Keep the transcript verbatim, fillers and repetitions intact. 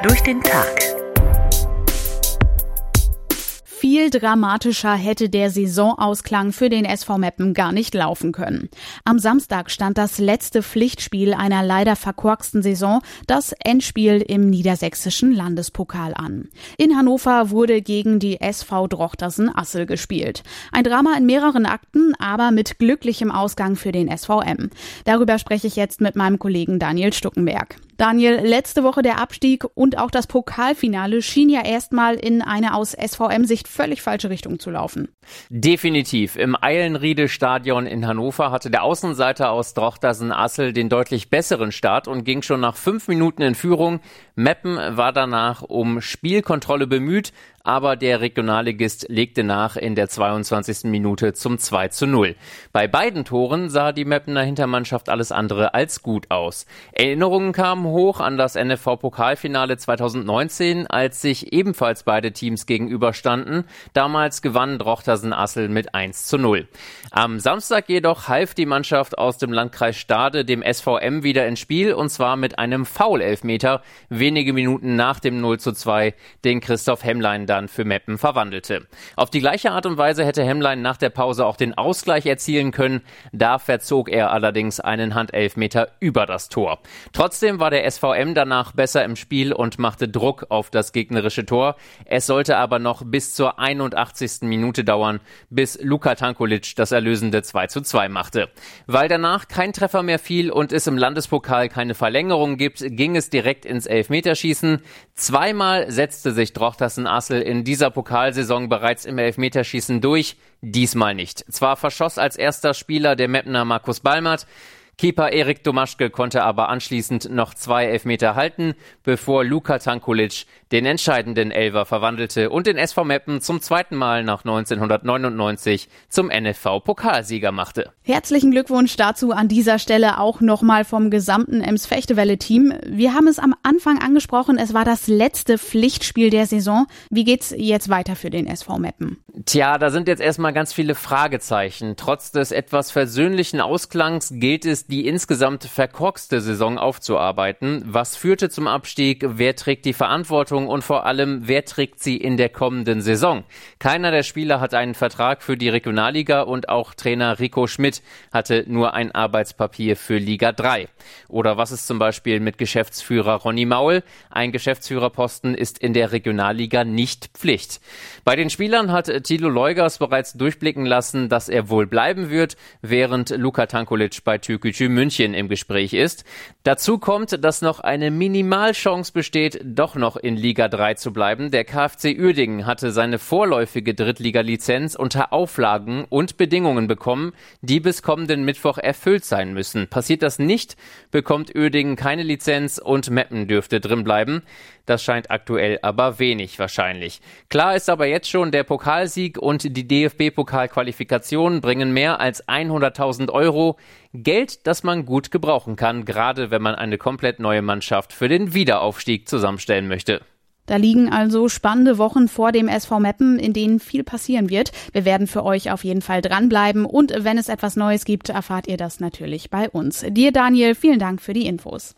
durch den Tag. Viel dramatischer hätte der Saisonausklang für den S V Meppen gar nicht laufen können. Am Samstag stand das letzte Pflichtspiel einer leider verkorksten Saison, das Endspiel im niedersächsischen Landespokal an. In Hannover wurde gegen die S V Drochtersen-Assel gespielt. Ein Drama in mehreren Akten, aber mit glücklichem Ausgang für den S V M. Darüber spreche ich jetzt mit meinem Kollegen Daniel Stuckenberg. Daniel, letzte Woche der Abstieg und auch das Pokalfinale schien ja erstmal in eine aus S V M-Sicht völlig falsche Richtung zu laufen. Definitiv. Im Eilenriede-Stadion in Hannover hatte der Außenseiter aus Drochtersen-Assel den deutlich besseren Start und ging schon nach fünf Minuten in Führung. Meppen war danach um Spielkontrolle bemüht, aber der Regionalligist legte nach in der zweiundzwanzigsten Minute zum zwei zu null. Bei beiden Toren sah die Meppener Hintermannschaft alles andere als gut aus. Erinnerungen kamen hoch an das N F V-Pokalfinale zweitausendneunzehn, als sich ebenfalls beide Teams gegenüberstanden. Damals gewann Drochtersen-Assel mit eins zu null. Am Samstag jedoch half die Mannschaft aus dem Landkreis Stade dem S V M wieder ins Spiel, und zwar mit einem Foul-Elfmeter, wenige Minuten nach dem null zu zwei, den Christoph Hemmlein dann für Meppen verwandelte. Auf die gleiche Art und Weise hätte Hemmlein nach der Pause auch den Ausgleich erzielen können. Da verzog er allerdings einen Handelfmeter über das Tor. Trotzdem war der S V M danach besser im Spiel und machte Druck auf das gegnerische Tor. Es sollte aber noch bis zur einundachtzigsten Minute dauern, bis Luka Tankulic das erlösende zwei zu zwei machte. Weil danach kein Treffer mehr fiel und es im Landespokal keine Verlängerung gibt, ging es direkt ins Elfmeterschießen. Zweimal setzte sich Drochtersen-Assel in dieser Pokalsaison bereits im Elfmeterschießen durch, diesmal nicht. Zwar verschoss als erster Spieler der Meppener Markus Balmert, Keeper Erik Domaschke konnte aber anschließend noch zwei Elfmeter halten, bevor Luka Tankulic den entscheidenden Elfer verwandelte und den S V Meppen zum zweiten Mal nach neunzehnhundertneunundneunzig zum N F V-Pokalsieger machte. Herzlichen Glückwunsch dazu an dieser Stelle auch nochmal vom gesamten Ems-Fechtewelle-Team. Wir haben es am Anfang angesprochen, es war das letzte Pflichtspiel der Saison. Wie geht's jetzt weiter für den S V Meppen? Tja, da sind jetzt erstmal ganz viele Fragezeichen. Trotz des etwas versöhnlichen Ausklangs gilt es, die insgesamt verkorkste Saison aufzuarbeiten. Was führte zum Abstieg? Wer trägt die Verantwortung? Und vor allem, wer trägt sie in der kommenden Saison? Keiner der Spieler hat einen Vertrag für die Regionalliga und auch Trainer Rico Schmidt hatte nur ein Arbeitspapier für Liga drei. Oder was ist zum Beispiel mit Geschäftsführer Ronny Maul? Ein Geschäftsführerposten ist in der Regionalliga nicht Pflicht. Bei den Spielern hat Thilo Leugers bereits durchblicken lassen, dass er wohl bleiben wird, während Luka Tankulic bei Türkgücü München im Gespräch ist. Dazu kommt, dass noch eine Minimalchance besteht, doch noch in Liga drei zu bleiben. Der KfC Uerdingen hatte seine vorläufige Drittliga-Lizenz unter Auflagen und Bedingungen bekommen, die bis kommenden Mittwoch erfüllt sein müssen. Passiert das nicht, bekommt Uerdingen keine Lizenz und Meppen dürfte drin bleiben. Das scheint aktuell aber wenig wahrscheinlich. Klar ist aber jetzt schon, der Pokalsieg und die D F B-Pokalqualifikation bringen mehr als hunderttausend Euro. Geld, das man gut gebrauchen kann, gerade wenn man eine komplett neue Mannschaft für den Wiederaufstieg zusammenstellen möchte. Da liegen also spannende Wochen vor dem S V Meppen, in denen viel passieren wird. Wir werden für euch auf jeden Fall dranbleiben und wenn es etwas Neues gibt, erfahrt ihr das natürlich bei uns. Dir, Daniel, vielen Dank für die Infos.